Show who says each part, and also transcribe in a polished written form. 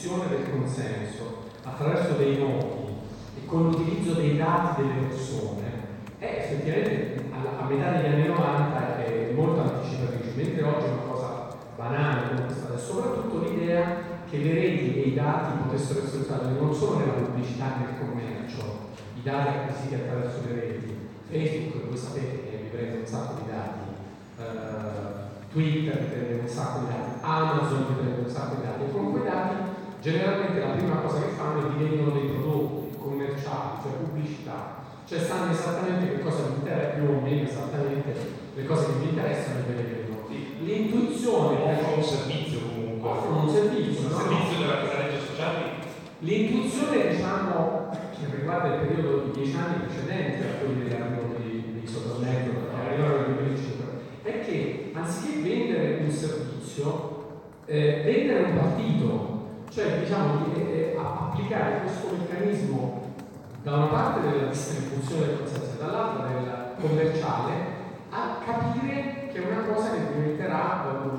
Speaker 1: distribuzione del consenso attraverso dei noti e con l'utilizzo dei dati delle persone è effettivamente a metà degli anni 90 è molto anticipatrice, mentre oggi è una cosa banale come questa, e soprattutto l'idea che le reti e i dati potessero essere usati non solo nella pubblicità e nel commercio, i dati acquisiti attraverso le reti, Facebook, voi sapete che vi prende un sacco di dati, Twitter vi prende un sacco di dati, Amazon vi prende un sacco di dati, e con quei dati generalmente la prima cosa che fanno è vi vendono dei prodotti commerciali, cioè pubblicità, cioè sanno esattamente che cosa vi interessa, più o meno esattamente le cose che vi interessano e ve le vendono. L'intuizione
Speaker 2: offrono un servizio comunque.
Speaker 1: Offrono un servizio, no?
Speaker 2: Servizio della rete sociale.
Speaker 1: L'intuizione, diciamo, che riguarda il periodo di 10 anni precedenti a quelli dell'arrivo dei social network, che arrivano nel 2005, è che anziché vendere un servizio, vendere un partito, cioè diciamo applicare questo meccanismo da una parte della distribuzione del consenso e dall'altra del commerciale, a capire che è una cosa che diventerà